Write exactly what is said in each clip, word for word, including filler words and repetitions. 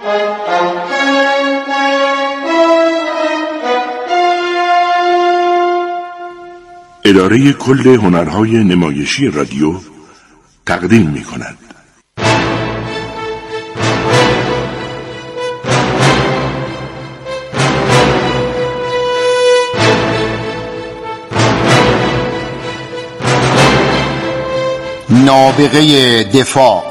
اداره کل هنرهای نمایشی رادیو تقدیم می کند. نابغه دفاع.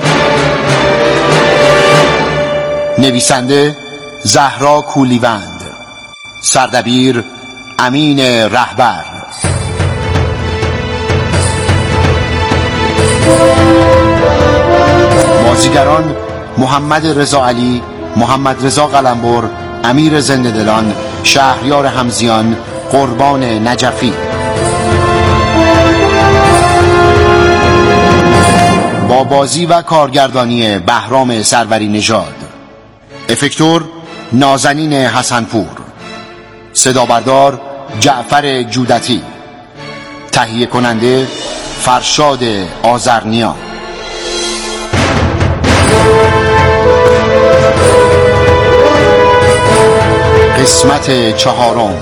نویسنده زهرا کولیوند، سردبیر امین رهبر. بازیگران محمد رضا علی، محمد رضا قلمبر، امیر زنده‌دلان، شهریار حمزیان، قربان نجفی. با بازی و کارگردانی بهرام سروری نژاد. افکتور نازنین حسنپور. صدابردار جعفر جودتی. تهیه کننده فرشاد آذرنیا. قسمت چهارم.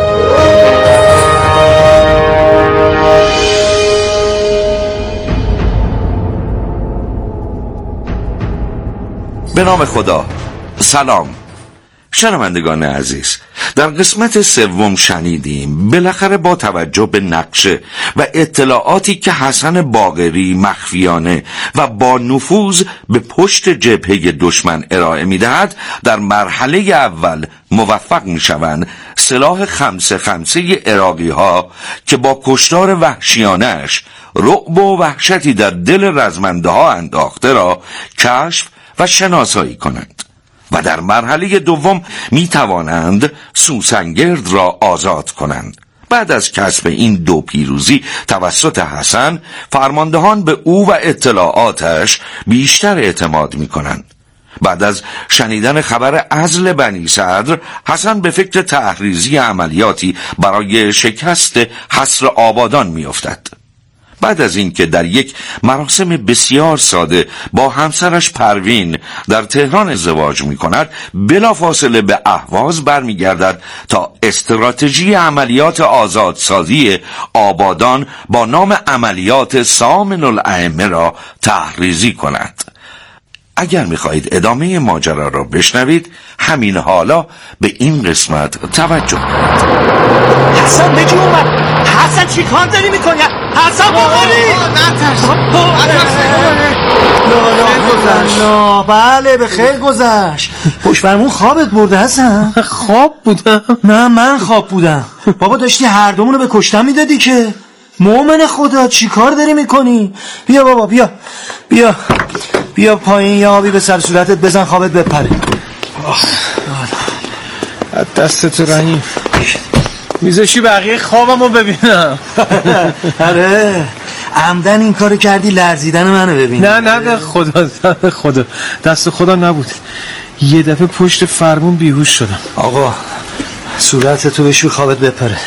به نام خدا. سلام شنوندگان عزیز، در قسمت سوم شنیدیم بالاخره با توجه به نقشه و اطلاعاتی که حسن باقری مخفیانه و با نفوذ به پشت جبهه دشمن ارائه می‌دهد، در مرحله اول موفق می‌شوند سلاح خمسه خمسه عراقی ها که با کشتار وحشیانش رعب و وحشتی در دل رزمنده ها انداخته را کشف و شناسایی کنند و در مرحله دوم می توانند سوسنگرد را آزاد کنند. بعد از کسب این دو پیروزی توسط حسن، فرماندهان به او و اطلاعاتش بیشتر اعتماد می کنند. بعد از شنیدن خبر عزل بنی صدر، حسن به فکر تحریزی عملیاتی برای شکست حصر آبادان می افتد. بعد از اینکه در یک مراسم بسیار ساده با همسرش پروین در تهران ازدواج می کند، بلافاصله به اهواز برمی گردد تا استراتژی عملیات آزادسازی آبادان با نام عملیات سامن الائمه را تحریزی کند. اگر می‌خواهید ادامه ماجرا را بشنوید، همین حالا به این قسمت توجه کنید. حسن بجی اومد. حسن چی کار داری میکنی؟ حسن باقری نه بله به خیر گذشت. پشت فرمون خوابت برده حسن؟ خواب بودم؟ نه من خواب بودم. بابا داشتی هر دومونو به کشتن میدادی که. مومن خدا چی کار داری میکنی؟ بیا بابا بیا بیا بیا پایین، یا آبی به سر صورتت بزن خوابت بپره. دست تو رحیم، میذاشی بقیه خوابمو ببینم. آره عمدن این کارو کردی لرزیدن منو ببینی. نه نه به خدا، به خدا دست خودم نبود، یه دفعه پشت فرمون بیهوش شدم. آقا صورت تو بشور خوابت بپره.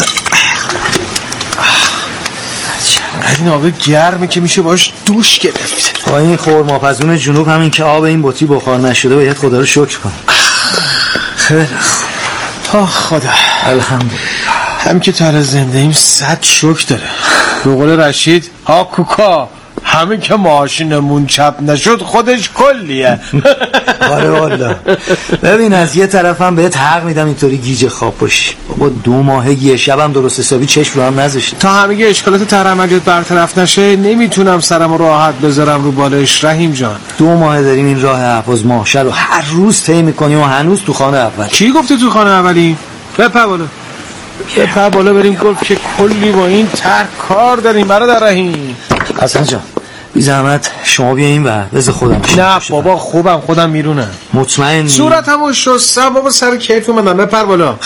این آب گرمه که میشه باش دوش گرفت. با این خرماپزون جنوب همین که آب این بطری بخار نشده باید خدا رو شکر کن. خیلی خوب. تا خدا الحمدلله. هم که تا زنده ایم صد شکر داره. به قول رشید آکوکا، همین که ماشینمون چپ نشد خودش کلیه. آره والا. ببین از یه طرفم بهت حق میدم اینطوری گیج خواب باشی. بابا دو ماهه یه شبم درست حسابی چشم رو هم نذاشت. تا همه اشکالات ترعملیات برطرف نشه نمیتونم سرم راحت بذارم رو بالش رحیم جان. دو ماه داریم این راه احواز ماهشه رو هر روز طی میکنیم و هنوز تو خانه اول. کی گفته تو خانه اولی؟ بپر بالا بپر بالا بریم گفت که کلی با این تر کار داریم برادر رحیم. حسن جان بی زحمت شما بیا این ور بذار خودم بشم. نه بابا خوبم، خودم میرونم. مطمئنی؟ صورتمو شستم بابا، سر کیف اومدم. بپر بالا.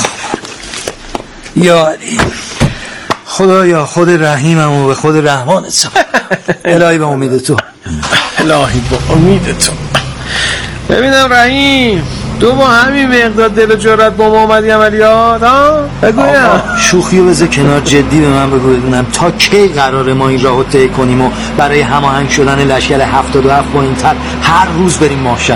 یا علی خدایا خود رحیمم و به خود رحمانت سپارم. الهی به امید تو. الهی به امید تو. ببینم رحیم تو با همین مقدار دل و جرأت با ما اومدی عملیات ها؟ بگویم شوخیو بذار کنار، جدی به من بگو بدونم تا کی قراره ما این راهو طی کنیم و برای هماهنگ شدن لشکر هفتاد و هفت با این تر هر روز بریم ماشن؟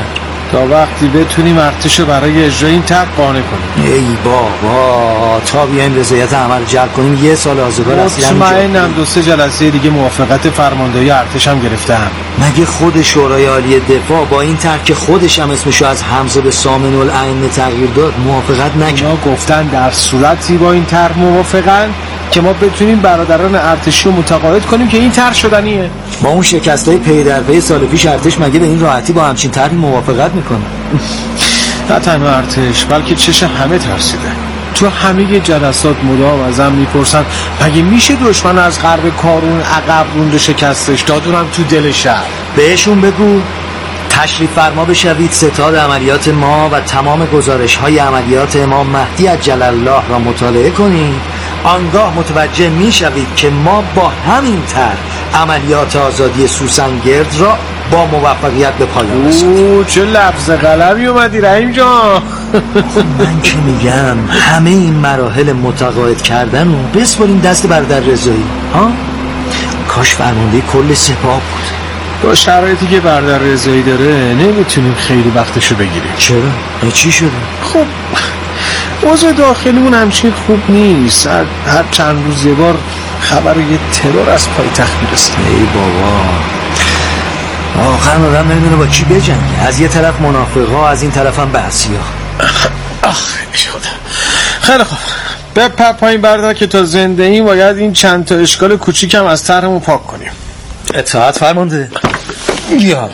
تا وقتی بتونیم ارتش رو برای اجرای این طرح قانع کنیم. ای بابا تا بیایم رضایت همه رو جلب کنیم یه سال آزگار اصلا مطمئنم دو سه جلسه دیگه موافقت فرماندهی ارتش هم گرفتم. مگه خود شورای عالی دفاع با این طرح که خودش هم اسمشو از حمزه به سامن الائمه تغییر داد موافقت نکرد؟ اونا گفتن در صورتی با این طرح موافقن که ما بتونیم برادران ارتشی رو متقاعد کنیم که این طرح شدنیه. با اون شکستای پی در پی سال پیش ارتش مگه به این راحتی با همچین طرحی موافقت میکنه؟ نه تنها ارتش بلکه چشم همه ترسیده. تو همه جلسات مدام ازم میپرسن مگه میشه دشمن از غرب کارون عقب روند شکستش دادونم تو دل شهر. بهشون بگو تشریف فرما بشوید ستاد عملیات ما و تمام گزارش های عملیات امام مهدی عجل الله را مطالعه کنید. آنگاه متوجه میشوید که ما با همین طرح عملیات آزادی سوسنگرد را با موفقیت به پایان رسوندیم. چه لفظ قلمی اومدی رحیم جان. من که میگم همه این مراحل متقاعد کردن رو بسپاریم دست برادر رضایی. ها کاش فرمانده کل سپاه بود. با شرایطی که برادر رضایی داره نمیتونیم خیلی وقتشو بگیریم. چرا؟ چی شده؟ خب اوضاع داخلیمون همچین خوب نیست. هر, هر چند روز یه بار خبر یه ترور از پایتخت میرسه. ای بابا آخر آدم نمیدونه با کی بجنگه. از یه طرف منافقا از این طرف هم بعثیا. آخ خدا. خیلی خوب بپر پایین برادر که تا زنده این باید این چند تا اشکال کوچیکم از طرحمون پاک کنیم. اطاعت فرمانده. یا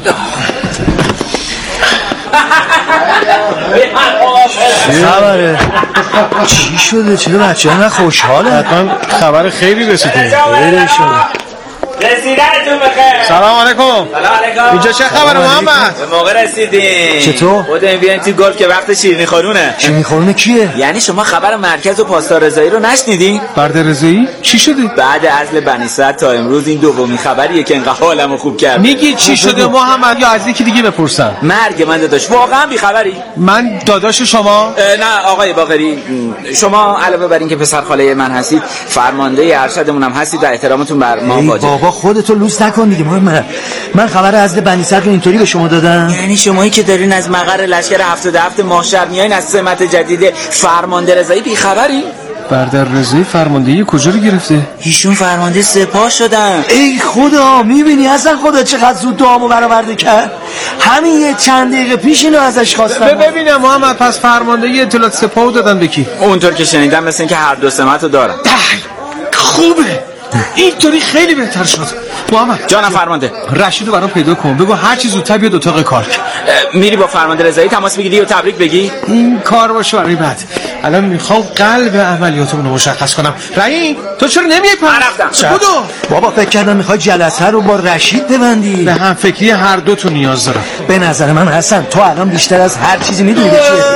خبره چی شده؟ چرا بچه ها خوشحاله؟ حتما خبر خیلی رسیده. خیلی شده. رسیدتون بخیر. سلام علیکم. سلام علیکم. اینجا چه خبره محمد؟ به موقع رسیدین. چطور؟ خودم بیاین تو گلف که وقت شیرینی خورونه. شیرینی خورونه کیه؟ یعنی شما خبر مرکز و پاسدار رضایی رو نشنیدین؟ برادر رضایی چی شده؟ بعد عزل بنی سعد تا امروز این دومین خبریه که انقدر حالمو خوب کرد. میگی چی شده محمد یا از یکی دیگه بپرسم؟ مرگ من داداش. واقعا بی خبری؟ من داداش شما؟ نه آقای باقری، شما علاوه بر این که پسر خاله من هستید فرمانده ارشدمون هم هستید و احترامتون بر ما واجبه. بابا خودتو لوس نکن دیگه. من من خبر عزل بنی سعد رو اینطوری به شما دادم؟ یعنی شمایی که دارین از مقر لشکر هفتاد و هفت ماهشهر میایین از سمت جدید فرمانده رضایی بی خبری؟ برادر رضایی فرماندهی کجا رو گرفته؟ ایشون فرمانده سپاه شدن. ای خدا میبینی اصلا خدا چقدر زود دعامو برآورده کرد. همین یه چند دقیقه پیش اینو ازش خواستم. ببینم محمد پس فرماندهی اطلاعات سپاهو دادن به کی؟ اونطور که شنیدم مثل اینکه هر دو سمت رو دارن. خوبه اینطوری خیلی بهتر شد. محمد جانم فرمانده. رشیدو برام پیدا کن بگو هر چی زودتر بیاد اتاق کار. میری با فرمانده رضایی تماس بگیری و تبریک بگی؟ این کار باشه برای بعد. الان میخوام قلب عملیاتمون رو مشخص کنم. رحیم تو چرا نمیای پس؟ رفتم. بودو بابا فکر کردم میخوای جلسه رو با رشید ببندی. به هم فکری هر دو تو نیاز دارم. به نظر من حسن تو الان بیشتر از هر چیزی میدونی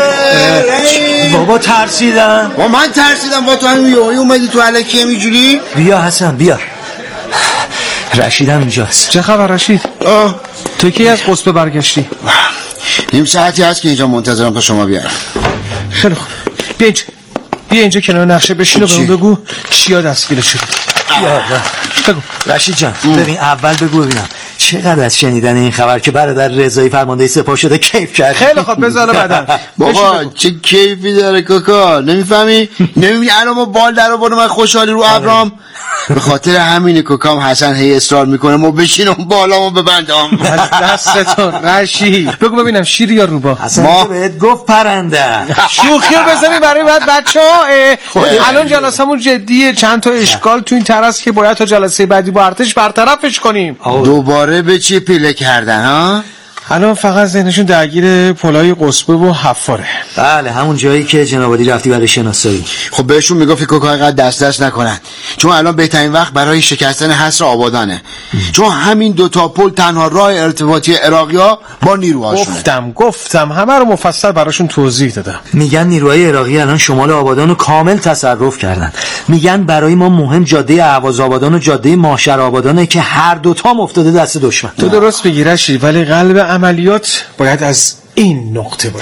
چیه. بابا ترسیدم. با من ترسیدم با تو همین یهویی اومدی تو الکی میجوری. بیا حسن بیا. رشیدم اینجاست. چه خبر رشید؟ آه تو کی از قصبه برگشتی؟ نیم ساعتی هست که اینجا منتظرم تا شما بیاید. خیلی خوب بیا اینجا بیا اینجا کنار نقشه بشین و بهمون بگو چیا دستگیر شد. یا بگو رشید جان ببین اول بگو ببینم چقدر از شنیدن این خبر که برادر رضایی فرمانده سپاه شده کیف کرد. خیلی خوب بذار بعدن. بابا چه کیفی داره کاکا نمیفهمی؟ نمیبینی الان ما بال در آورد من خوشحالی رو ابرام. به خاطر همین کوکام حسن هی اصرار میکنه ما بشینم بالامو ببندم. دستتون رشید بگو ببینم شیر یا روبا؟ حسن ما بهت گفت پرنده. شوخی رو بزنی برای بعد بچه‌ها. الان جلسمون جدیه. چند تا اشکال تو این طرز که باید تا جلسه بعدی با ارتش برطرفش کنیم. دوباره به چی پیله کردن ها؟ الان فقط ذهنشون درگیر پلای قصبه و حفاره. بله همون جایی که جنابعالی رفتی برای شناسایی. خب بهشون میگفت کوکا اینقدر دست دست نکنن چون الان بهترین وقت برای شکستن حصر آبادانه. چون همین دوتا پل تنها راه ارتباطی عراقی‌ها با نیروهاشونه. گفتم گفتم همه رو مفصل براشون توضیح دادم. میگن نیروهای عراقی الان شمال آبادان رو کامل تصرف کردن. میگن برای ما مهم جاده اهواز آبادان و جاده ماهشهر آبادانه که هر دوتا افتاده دست دشمن. تو درست میگی رشید ولی قلب عملیات باید از این نقطه باشه.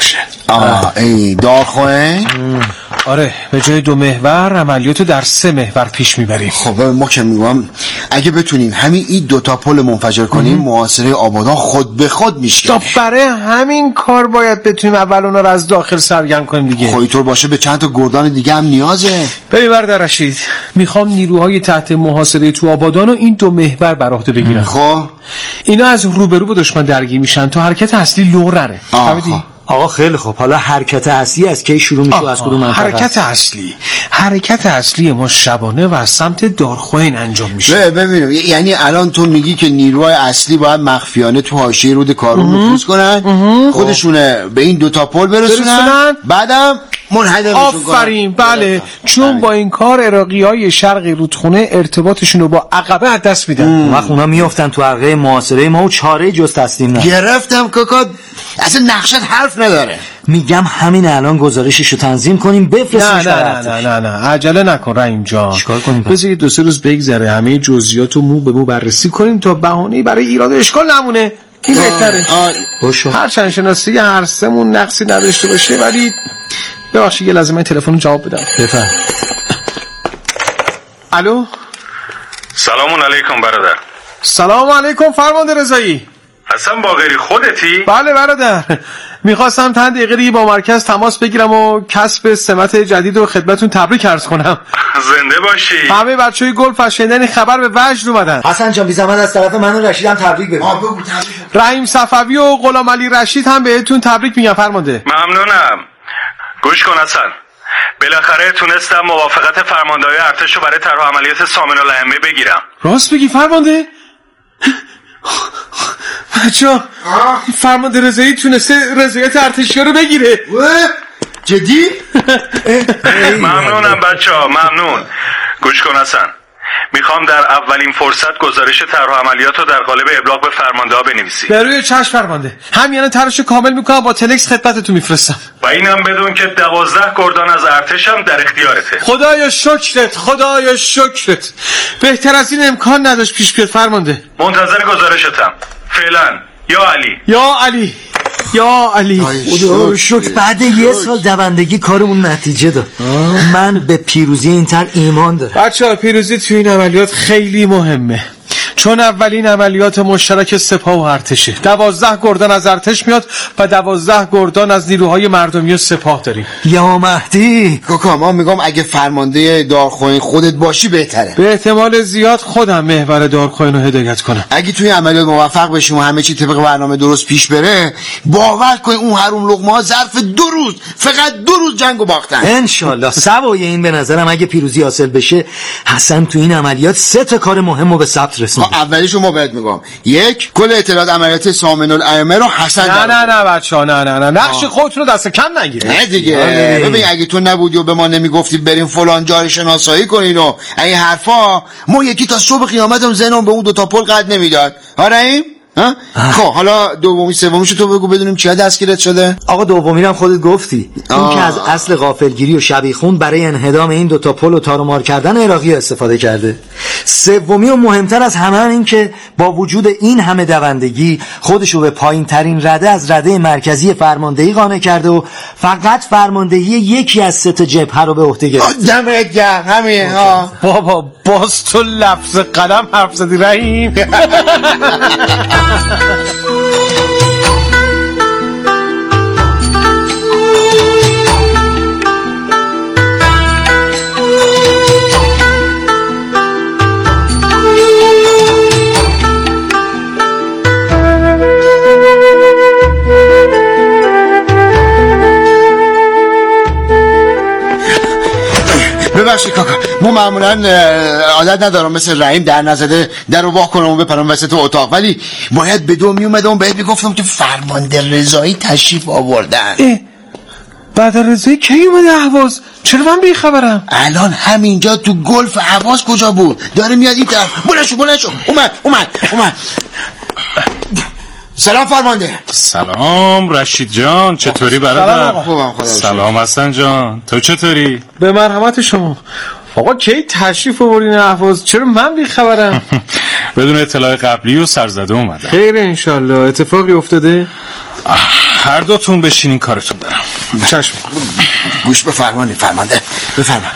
آه ای دارخواه. آره به جای دو محور عملیاتو در سه محور پیش میبریم. خب ما که میگم اگه بتونیم همین این دوتا پل منفجر کنیم محاصره آبادان خود به خود میشه. تا برای همین کار باید بتونیم اول اونا رو از داخل سرگرم کنیم دیگه. خب اینطور باشه به چند تا گردان دیگه هم نیازه. ببین برادر رشید، میخوام نیروهای تحت محاصره تو آبادان و این دو محور بر عهده بگیرن. خب اینا از روبرو با دشمن درگیر میشن تا حرکت اصلی لورره. فهمیدی؟ آقا خیلی خوب، حالا حرکت اصلی از کی شروع میشه و از کدوم منطقه؟ حرکت اصلی حرکت اصلی ما شبانه و از سمت دارخوین انجام میشه. ببینم یعنی الان تو میگی که نیروهای اصلی باید مخفیانه تو حاشیه رود کارون نفوذ کنن، خودشونه به این دوتا پل برسونن، بعدم منهدمشون کنن. آفرین، بله، چون با این کار عراقی‌های شرق رودخونه ارتباطشون رو با عقبه از دست میدن. وقت اونا میافتن تو حلقه محاصره ما و چاره جز تسلیم نه. گرفتم کاکا، اصلا نقشت حرف نداره. میگم همین الان گزارششو تنظیم کنیم بفرستیمش. نه نه نه نه نه عجله نکن رحیم جان. چیکار کنیم؟ بذار دو سه روز بگذره همه جزئیاتو مو به مو بررسی کنیم تا بهانه‌ای برای ایراد و اشکال نمونه. این بهتره. باشو. هر چند شناسی هر سمون نقصی نداشته باشه، ولی ببخشید یه لحظه من تلفن جواب بدم. بفرم. الو. سلام علیکم برادر. سلام علیکم فرمانده رضایی. حسن باقری خودتی؟ بله برادر، میخواستم چند دقیقه دیگه با مرکز تماس بگیرم و کسب سمت جدید و خدمتون تبریک عرض کنم. زنده باشی. همه بچهای گلف از شنیدن خبر به وجد اومدن. حسن جان بی زحمت از طرف من و رشیدم تبریک بگو. رحیم صفوی و غلام علی رشید هم بهتون تبریک میگم فرمانده. ممنونم. گوش کن حسن، بالاخره تونستم موافقت فرمانده‌های ارتش رو برای طرح عملیات سامن الائمه بگیرم. راست بگی فرمانده؟ بچه فرمانده رضایی تونسته رضایت ارتشی رو بگیره. جدی؟ ممنونم بچه ها، ممنون. گوش کن حسن، میخوام در اولین فرصت گزارش طرح عملیات رو در قالب ابلاغ به فرمانده ها بنویسی. به روی چشم فرمانده، همین طرحشو کامل میکنم با تلکس خدمتتون میفرستم. و اینم بدون که دوازده گردان از ارتشم در اختیارته. خدایا شکرت، خدایا شکرت. بهتر از این امکان نداشت پیش بیاد فرمانده. منتظر گزارشتم. فعلا یا علی. یا علی یا علی. خدا شکر بعد یه سال دوندگی کارمون نتیجه داد. من به پیروزی این طرح ایمان دارم. بچه‌ها پیروزی توی این عملیات خیلی مهمه، چون اولین عملیات مشترک سپاه و ارتشه. دوازده گردان از ارتش میاد و دوازده گردان از نیروهای مردمی و سپاه داریم. یا مهدی کاکا ما میگم اگه فرمانده دارخوین خودت باشی بهتره. به احتمال زیاد خودم محور دارخوین رو هدایت کنم. اگه توی عملیات موفق بشیم و همه چی طبق برنامه درست پیش بره، باور کن اون حروم لقمه ها ظرف دو روز، فقط دو روز جنگو باختن انشالله. سوای این به نظرم اگه پیروزی حاصل بشه حسن تو این عملیات سه تا کار مهمو به ثبت رسونه. اولیشو ما بهت میگم، یک، کل اطلاعات عملیات سامن الائمه رو حسن نه نه نه بچه‌ها، نه نه نه نقش خودتون رو دست کم نگیرید. نه دیگه ببین اگه تو نبودی و به ما نمیگفتی بریم فلان جای شناسایی کنین و این حرفا، ما یکی تا صبح قیامتم ذهنم به اون دو تا پل قد نمیداد. آره ها؟ خب حالا دومی سومیشو تو بگو بدونیم چیا دستگیرت شده. آقا دومی رو هم خودت گفتی، اون که از اصل غافلگیری و شبیخون برای انهدام این دوتا پل و تار و مار کردن عراقی استفاده کرده. سومی و مهمتر از همه این که با وجود این همه دوندگی خودشو به پایین ترین رده از رده مرکزی فرماندهی قانع کرده و فقط فرماندهی یکی از سه تا جبهه رو به عهده گرفت. دمت گرم. همین ها بابا باز تو لفظ قلم حرف زدی رحیم. ببخشید کاکا، ما معمولا عادت ندارم مثل رحیم در نزده در رو واه کنم و بپرم وسط اتاق، ولی باید به دو می اومدم بهت میگفتم که فرمانده رضایی تشریف آوردن. بعد رضایی کی اومده اهواز؟ چرا من بیخبرم؟ الان همینجا تو گلف اهواز. کجا بود؟ داره میاد این طرف. بلند شو بلند شو. اومد اومد اومد. سلام فرمانده. سلام رشید جان، چطوری برادر؟ خوبم خدا. سلام حسن جان، تو چطوری؟ به مرحمت شما. آقا کی تشریف آوردین اهواز؟ چرا من بیخبرم؟ بدون اطلاع قبلی و سرزده اومدم. خیر انشالله. اتفاقی افتاده؟ هر دوتون بشینین کارتون دارم. چشم. گوش به فرمانی فرمانده. بفرما.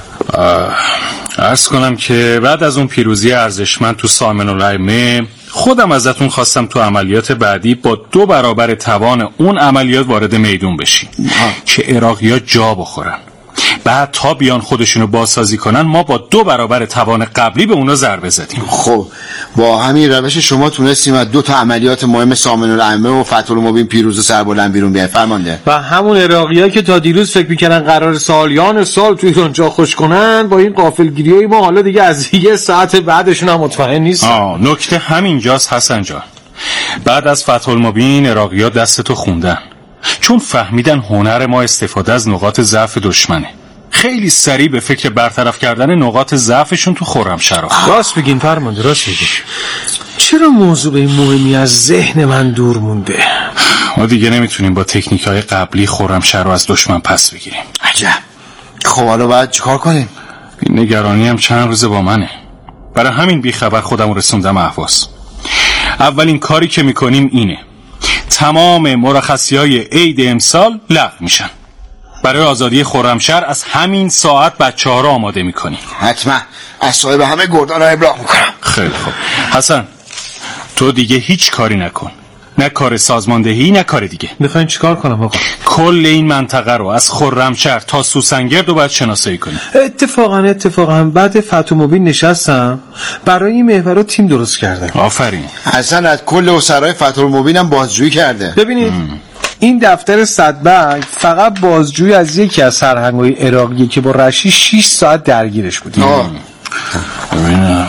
عرض کنم که بعد از اون پیروزی ارزشمند تو سامن الائمه خودم ازتون خواستم تو عملیات بعدی با دو برابر توان اون عملیات وارد میدون بشین که عراقی‌ها جا بخورن. بعد تا بیان خودشونو بازسازی کنن ما با دو برابر توان قبلی به اونا ضربه زدیم. خب با همین روش شما تونستیم از دو تا عملیات مهم سامن الائمه و فتح المبین پیروز و سربلند بیرون بیاین فرمانده. و همون عراقی‌ها که تا دیروز فکر می‌کردن قرار سالیان سال تو ایران جا خوش کنن با این غافلگیریای ما حالا دیگه از یه ساعت بعدشون هم مطمئن نیست. آه نکته همینجاست حسن جان. بعد از فتح المبین عراقی‌ها دستتو خوندن چون فهمیدن هنر ما استفاده از نقاط ضعف دشمنه. خیلی سریع به فکر برطرف کردن نقاط ضعفشون تو خرمشهر. راست بگین فرمانده، راست بگین. چرا موضوع به این مهمی از ذهن من دور مونده؟ ما دیگه نمیتونیم با تکنیک‌های قبلی خرمشهر رو از دشمن پس بگیریم. عجب. خب حالا باید چیکار کنیم؟ این نگرانی هم چند روزه با منه. برای همین بیخبر خودم رسوندم اهواز. اولین کاری که میکنیم اینه تمام مرخصی‌های عید امسال لغو میشن. برای آزادی خرمشهر از همین ساعت بچه‌ها رو آماده میکنیم. حتما از صاحب همه گردان رو ابلاغ میکنم. خیلی خوب. حسن تو دیگه هیچ کاری نکن، نه کار سازماندهی نه کار دیگه. میخواین چیکار کنم آقا؟ کل این منطقه رو از خرمشهر تا سوسنگرد رو باید شناسایی کنیم. اتفاقا اتفاقا بعد فتح المبین نشستم برای این محور تیم درست کردم. آفرین. حسن از کل اسرای فتح المبین هم بازجویی کرده. ببینید ام. این دفتر صدبگ فقط بازجویی از یکی از سرهنگ‌های عراقی که با رشی شش ساعت درگیرش بودیم. ببینم.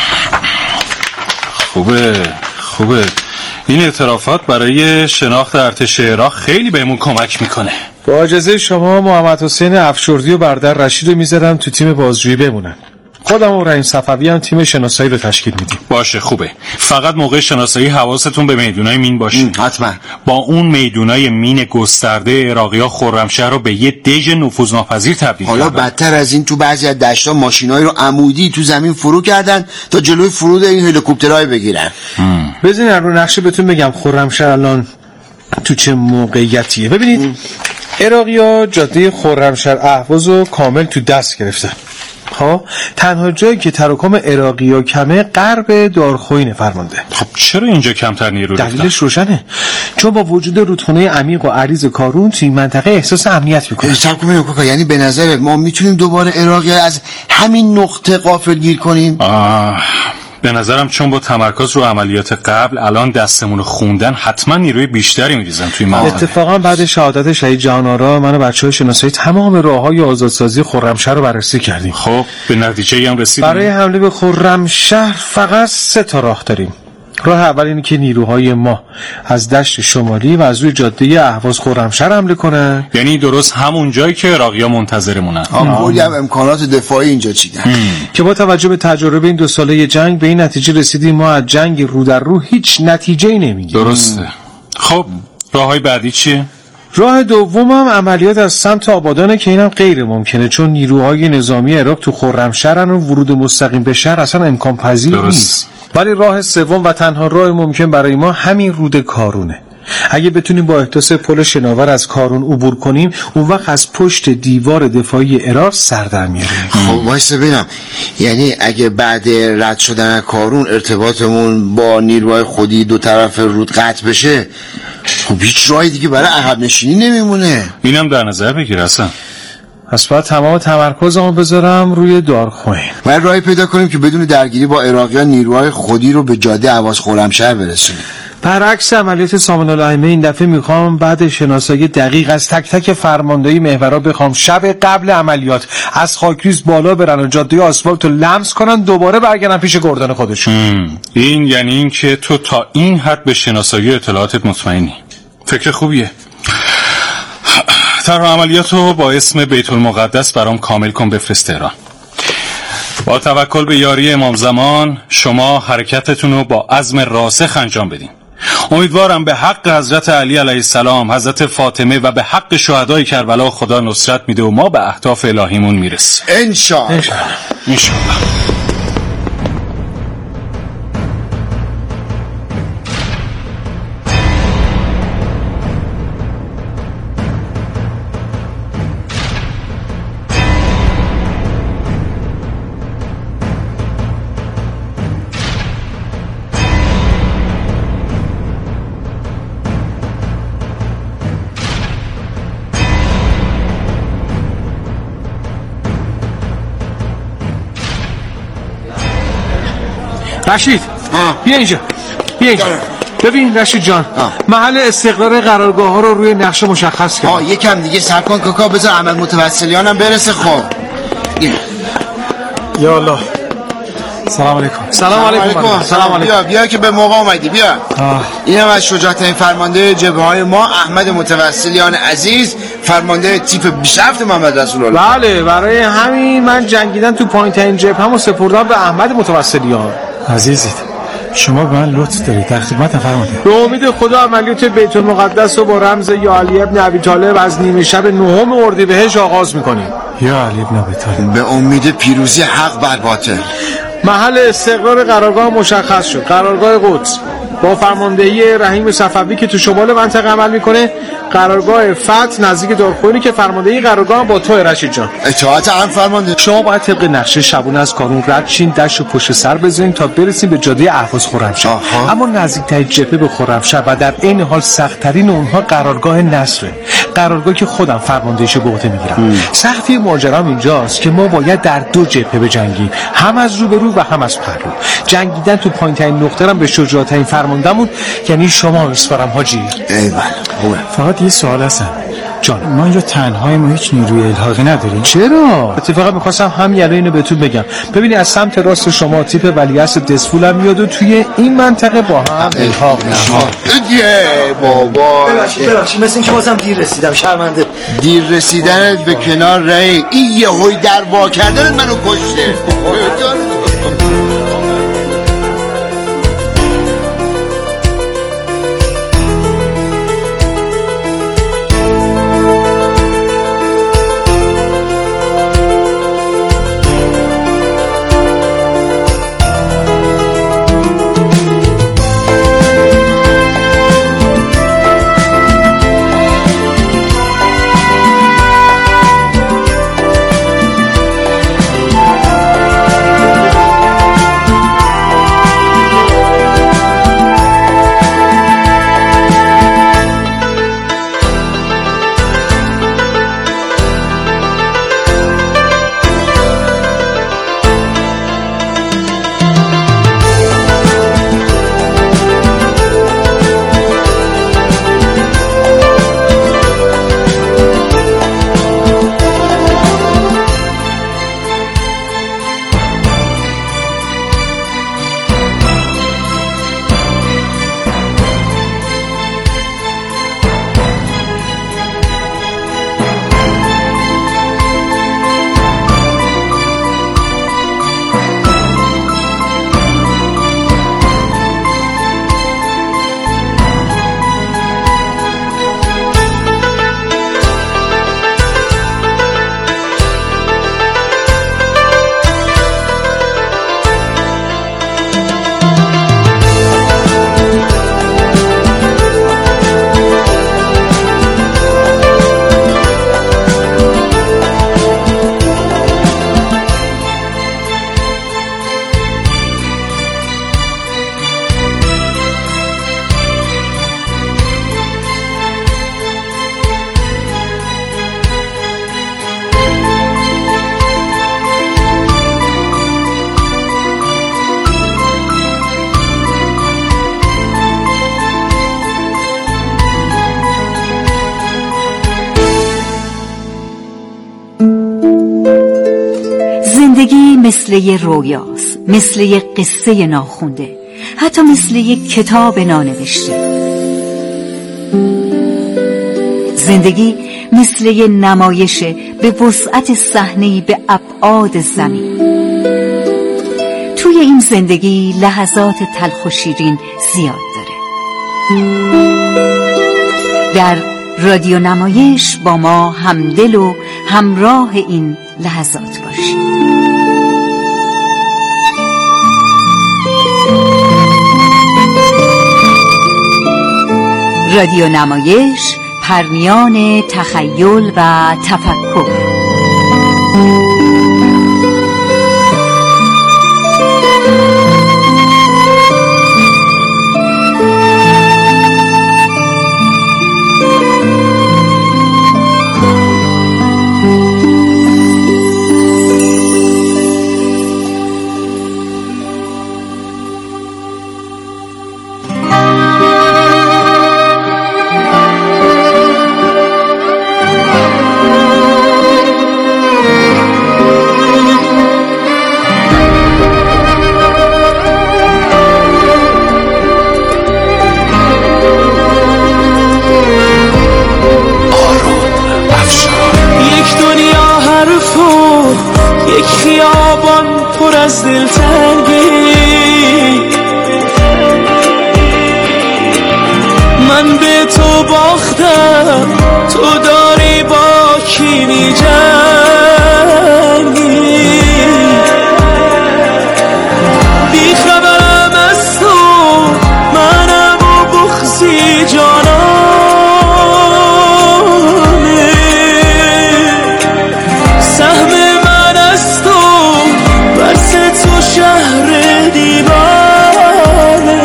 خوبه خوبه. این اعترافات برای شناخت ارتش عراق خیلی بهمون کمک میکنه. با اجازه شما محمد حسین افشردی و برادر رشید رو میذارم تو تیم بازجویی بمونن. خودم و رحیم صفوی هم تیم شناسایی رو تشکیل میدیم. باشه خوبه. فقط موقع شناسایی حواستون به میدونای مین باشه. حتما. با اون میدونای مین گسترده عراقی‌ها خرمشهر رو به یه دژ نفوذناپذیر تبدیل کردن. حالا بدتر از این تو بعضی از دشت‌ها ماشینایی رو عمودی تو زمین فرو کردن تا جلوی فرود این هلیکوپترهای بگیرن. بزنین رو نقشه بهتون بگم خرمشهر الان تو چه موقعیتیه. ببینید عراقی‌ها جاده خرمشهر اهواز رو کامل تو دست گرفتن. ها تنها جایی که تراکم عراقی‌ها کمه غرب دارخوینه فرمانده. خب چرا اینجا کمتر نیرو ریختن؟ دلیلش روشنه، چون با وجود رودخونه عمیق و عریض کارون تو این منطقه احساس امنیت میکنه. حساب کنیم کاکا، یعنی به نظرت ما میتونیم دوباره عراقی‌ها از همین نقطه غافلگیر کنیم؟ آه به نظرم چون با تمرکز رو عملیات قبل الان دستمون رو خوندن حتما نیروی بیشتری میریزن توی منطقه. اتفاقا بعد شهادت شهید جهان‌آرا من و بچه‌های شناسایی تمام راه‌های آزادسازی خرمشهر رو بررسی کردیم. خب به نتیجه هم رسیدیم. برای حمله به خرمشهر فقط سه تا راه داریم. راه اول اینه که نیروهای ما از دشت شمالی و از روی جاده اهواز خرمشهر حمله کنن، یعنی درست همون جایی که عراقی‌ها منتظرمونن. کلی هم امکانات دفاعی اینجا چیدن که با توجه به تجربه این دو ساله جنگ به این نتیجه رسیدیم ما از جنگ رو در رو هیچ نتیجه‌ای نمیگیریم. درسته. خب راههای بعدی چیه؟ راه دوم هم عملیات از سمت آبادانه که اینم غیر ممکنه چون نیروهای نظامی عراق تو خرمشهرن و ورود مستقیم به شهر اصلا امکان پذیر نیست. ولی راه سوم و تنها راه ممکن برای ما همین رود کارونه. اگه بتونیم با احداث پل شناور از کارون عبور کنیم اون وقت از پشت دیوار دفاعی عراق سر در میاریم. خب وایسا ببینم، یعنی اگه بعد رد شدن از کارون ارتباطمون با نیروهای خودی دو طرف رود قطع بشه خب هیچ راهی دیگه برای عقب نشینی نمیمونه. اینم در نظر بگیر اصلا. پس باید تمام تمرکزمو بذارم روی دارخوین. باید راهی پیدا کنیم که بدون درگیری با عراقیان نیروهای خودی رو به جاده اهواز خرمشهر برسونیم. برعکس عملیات سامن الائمه این دفعه میخوام بعد شناسایی دقیق از تک تک فرماندهی محورا بخوام شب قبل عملیات از خاکریز بالا برن و جاده آسفالت رو لمس کنن دوباره برگردن پیش گردان خودشون. این یعنی این که تو تا این حد به شناسایی اطلاعاتت مطمئنی. فکر خوبیه. طرح عملیات رو با اسم بیت المقدس برام کامل کن بفرست تهران. با توکل به یاری امام زمان شما حرکتتون رو با عزم راسخ انجام بدین. امیدوارم به حق حضرت علی علیه السلام، حضرت فاطمه و به حق شهدای کربلا خدا نصرت میده و ما به اهداف الهیمون میرسیم. انشاءالله. انشاءالله. رشید بیا اینجا بیا اینجا. ببین رشید جان آه. محل استقرار قرارگاه ها رو روی نقشه مشخص کن. آه یکم دیگه صبر کن کاکا، بذار عمل متوسلیانم برسه. خب یا الله. سلام علیکم. سلام علیکم. سلام علیکم. بیا بیا که به موقع اومدی. بیا. اینم از شجاعترین فرمانده جبهه های ما احمد متوسلیان عزیز، فرمانده تیپ بیست و هفت محمد رسول الله. بله برای همین من جنگیدن تو پایین‌ترین جبهه‌مو سپردم به احمد متوسلیان. عزیزید شما به من لطف دارید، در خدمتم فرمانده. به امید خدا عملیات بیت المقدس رو با رمز یا علی ابن ابی طالب از نیمه شب نهم اردیبهشت آغاز می‌کنیم. یا علی ابن ابی طالب. به امید پیروزی حق بر باطل. محل استقرار قرارگاه مشخص شد. قرارگاه قدس با فرماندهی رحیم صفوی که تو شمال منطقه عمل میکنه. قرارگاه فتح نزدیک دارخوری که فرماندهی قرارگاه با تو رشید جان. اطاعت هم فرمانده. شما باید طبق نقشه شبونه از کارون رد شین، دشت و پشت سر بزنین تا برسیم به جاده اهواز خرمشهر. اما نزدیکترین جبهه به خرمشهر و در عین حال سخت‌ترین اونها قرارگاه نصره. قرارگاه که خودم فرماندهیشو به عهده میگیرم. سختی ماجرا اینجاست که ما باید در دو جبهه بجنگیم، هم از روبرو و هم از پهلو. جنگیدن تو پایین‌ترین نقطه هم به شجاعترین فرماندهمون یعنی شما میسپارم حاجی. ایول. خوبه. فقط یه سوال هستم جان، ما اینجا تنهای ما هیچ نیروی الحاقی نداریم. چرا؟ اتفاقا می‌خواستم همین الان اینو بهتون بگم. ببینید از سمت راست شما تیپ ولیعصر دسفول هم میاد و توی این منطقه با هم الحاق میشه. یه بابا ببخشید ببخشید مثل اینکه بازم دیر رسیدم، شرمنده. دیر رسیدنت به کنار رای این یه هوی در وا کردنت منو کشته. زندگی مثل یه رویاست، مثل یه قصه ناخونده، حتی مثل یه کتاب نانوشته. زندگی مثل یه نمایشه به وسعت صحنه‌ای به ابعاد زمین. توی این زندگی لحظات تلخ و شیرین زیاد داره. در رادیو نمایش با ما همدل و همراه این لحظات باشید. رادیو نمایش، پرمیان تخیل و تفکر. باختم، تو داری با کی می‌جنگی؟ بی خبرم از تو، منم و بغضی جانانه، سهم من از تو، برس تو شهر دیوانه.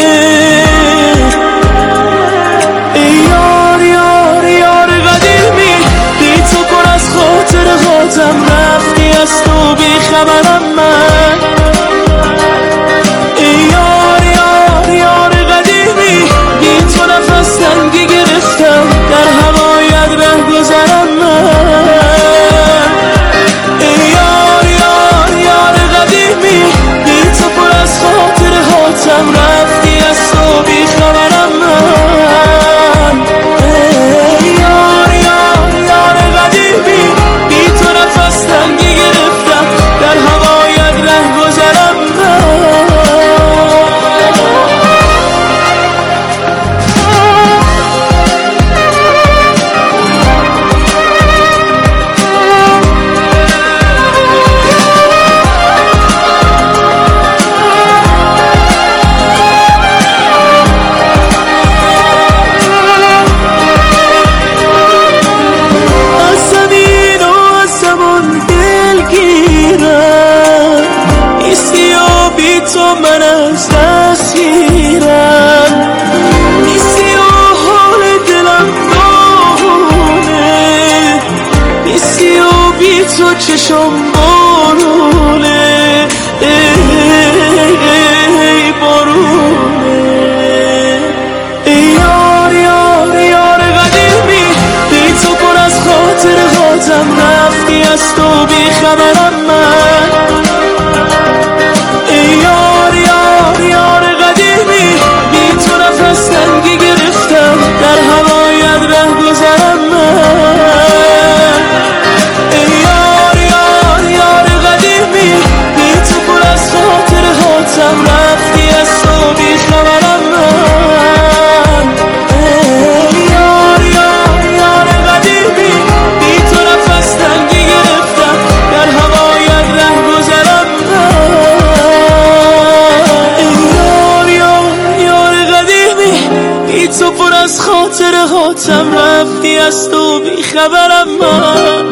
ای یار یار یار قدیمی، بی تو پر از خاطر خاطم، رفتی از تو بی خبرم من. ای یار یار یار قدیمی، بی تو نفس تنگی گرفتم، در هوایت ره گذرم من. ای یار یار یار قدیمی، بی تو پر از خاطر خاطم، رفتی از تو بی خبرم من. ای یار یار یار قدیمی، بی تو نفس تنگی گرفتم، در هوایت ره گذرم من. از زمین و از زمان دلگیرم، نیستی و بی تو من از دست گیرم، نیستی و حال دلم داغونه، نیستی و بی تو چشم بارونه. ای ای بارونه. ای یار یار یار قدیمی، بی تو پر از خاطر خاطم، رفتی از تو بی خبرم من. ای یار یار یار قدیمی، بی تو نفس تنگی گرفتم، در هوایت ره گذرم من. ای یار یار یار قدیمی، بی تو پر از خاطر خاطم، رفتی از تو بی خبرم من. ای یار یار یار قدیمی، بی تو نفس تنگی گرفتم، در هوایت ره گذرم من. ای یار یار یار قدیمی، بی تو پر از خاطر خاطم، رفتی از تو بی خبرم من.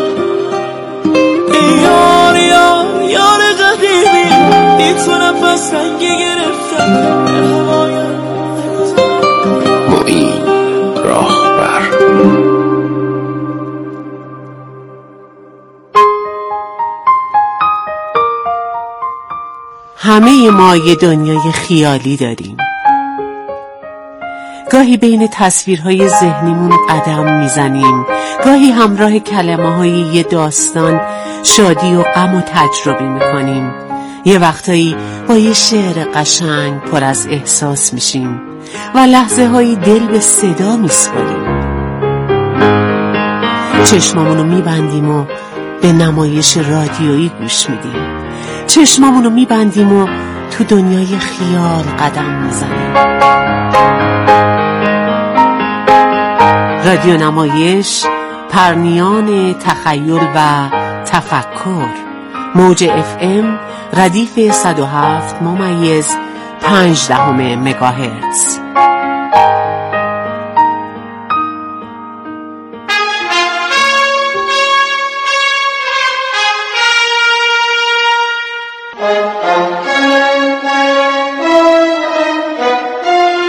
ای یار یار یار قدیمی، بی تو نفس تنگی گرفتم، در هوایت معین راهبر. همه ما یه دنیای خیالی داریم. گاهی بین تصویرهای ذهنیمون قدم میزنیم، گاهی همراه کلمه‌های یه داستان شادی و غم و تجربه میکنیم. یه وقتایی با یه شعر قشنگ پر از احساس میشیم و لحظه هایی دل به صدا میسپاریم. چشمامونو میبندیم و به نمایش رادیویی گوش میدیم. چشمامونو میبندیم و تو دنیای خیال قدم میزنیم. رادیو نمایش، پرنیان تخیل و تفکر. موج اف ام ردیف صد و هفت ممیز پنج دهم مگاهرتز.